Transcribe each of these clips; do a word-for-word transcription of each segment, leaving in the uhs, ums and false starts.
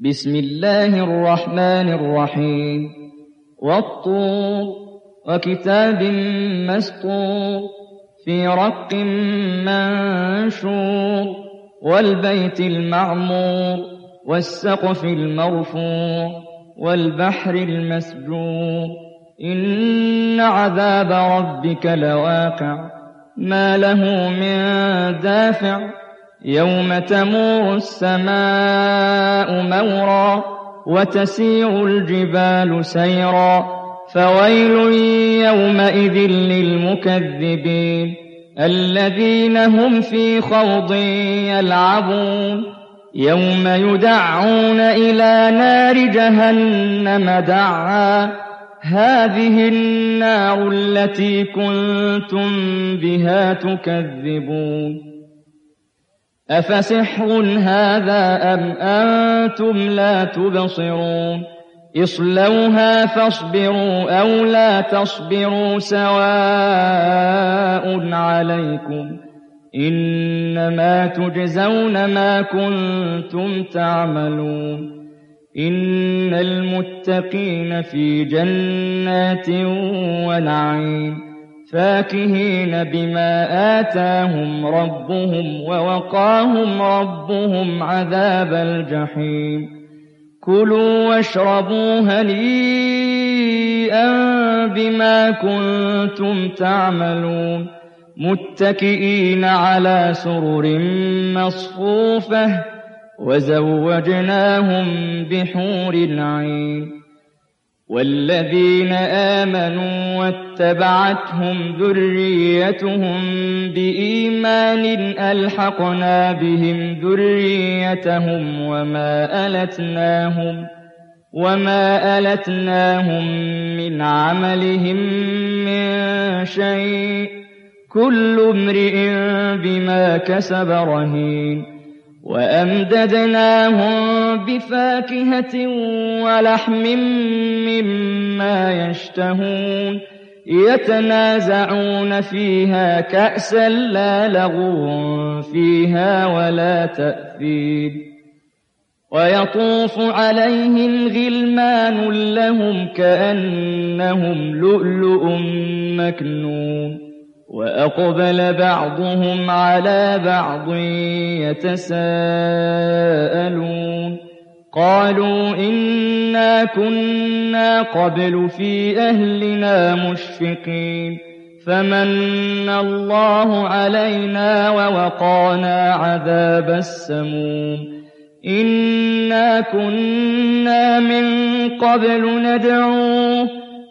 بسم الله الرحمن الرحيم والطور وكتاب مسطور في رق منشور والبيت المعمور والسقف المرفوع والبحر المسجور إن عذاب ربك لواقع ما له من دافع يوم تمور السماء مورا وتسير الجبال سيرا فويل يومئذ للمكذبين الذين هم في خوض يلعبون يوم يدعون إلى نار جهنم دعا هذه النار التي كنتم بها تكذبون أفسحر هذا أم أنتم لا تبصرون اصلوها فاصبروا أو لا تصبروا سواء عليكم إنما تجزون ما كنتم تعملون إن المتقين في جنات ونعيم فاكهين بما آتاهم ربهم ووقاهم ربهم عذاب الجحيم كلوا واشربوا هنيئا بما كنتم تعملون متكئين على سرر مصفوفة وزوجناهم بحور عين والذين آمنوا واتبعتهم ذريتهم بإيمان ألحقنا بهم ذريتهم وما ألتناهم وما ألتناهم من عملهم من شيء كل امرئ بما كسب رهين وأمددناهم بفاكهة ولحم مما يشتهون يتنازعون فيها كأسا لا لغو فيها ولا تأثيم ويطوف عليهم غلمان لهم كأنهم لؤلؤ مكنون وأقبل بعضهم على بعض يتساءلون قالوا إنا كنا قبل في أهلنا مشفقين فمن الله علينا ووقانا عذاب السموم إنا كنا من قبل ندعوه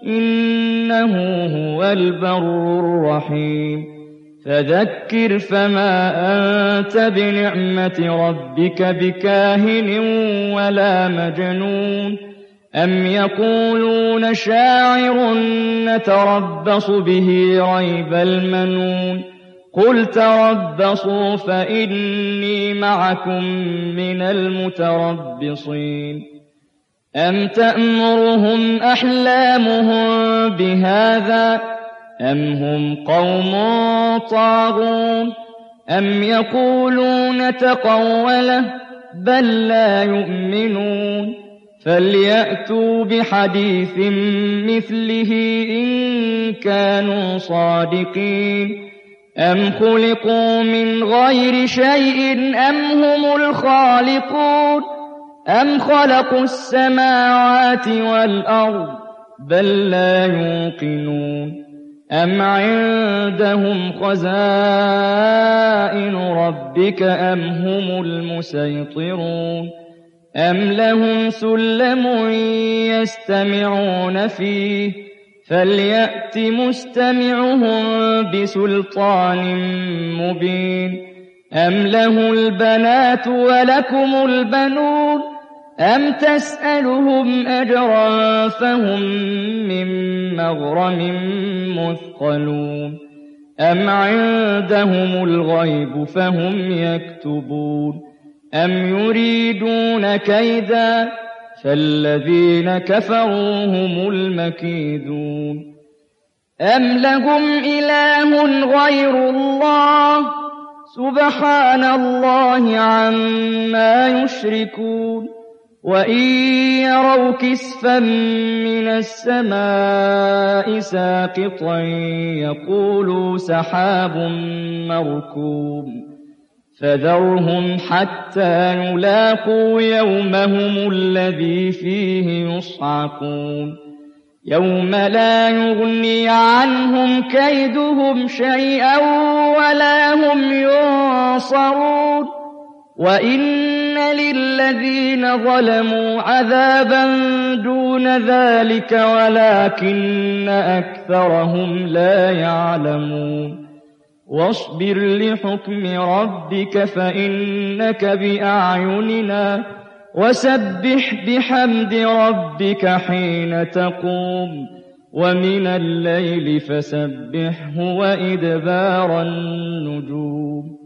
إنه هو البر الرحيم فذكر فما أنت بنعمة ربك بكاهن ولا مجنون أم يقولون شاعر نتربص به ريب المنون قل تربصوا فإني معكم من المتربصين أم تأمرهم أحلامهم بهذا أم هم قوم طاغون أم يقولون تقوله بل لا يؤمنون فليأتوا بحديث مثله إن كانوا صادقين أم خلقوا من غير شيء أم هم الخالقون أم خلقوا السماوات والأرض بل لا يوقنون أم عندهم خزائن ربك أم هم المسيطرون أم لهم سلم يستمعون فيه فليأت مستمعهم بسلطان مبين أم له البنات ولكم البنون أم تسألهم أجرا فهم من مغرم مثقلون أم عندهم الغيب فهم يكتبون أم يريدون كيدا فالذين كفروا هم المكيدون أم لهم إله غير الله سبحان الله عما يشركون وَإِن يَرَوْا كِسْفًا مِّنَ السَّمَاءِ سَاقِطًا يَقُولُوا سَحَابٌ مَّرْكُومٌ فَذَرْهُمْ حَتَّىٰ يُلَاقُوا يَوْمَهُمُ الَّذِي فِيهِ يُصْعَقُونَ يَوْمَ لَا يُغْنِي عَنْهُمْ كَيْدُهُمْ شَيْئًا وَلَا هُمْ يُنصَرُونَ وَإِنَّ لِلَّذِينَ ظَلَمُوا عَذَابًا دُونَ ذَٰلِكَ وَلَٰكِنَّ أَكْثَرَهُمْ لَا يَعْلَمُونَ وَاصْبِرْ لِحُكْمِ رَبِّكَ فَإِنَّكَ بِأَعْيُنِنَا وَسَبِّحْ بِحَمْدِ رَبِّكَ حِينَ تَقُومُ وَمِنَ اللَّيْلِ فَسَبِّحْهُ وَإِدْبَارَ النُّجُومِ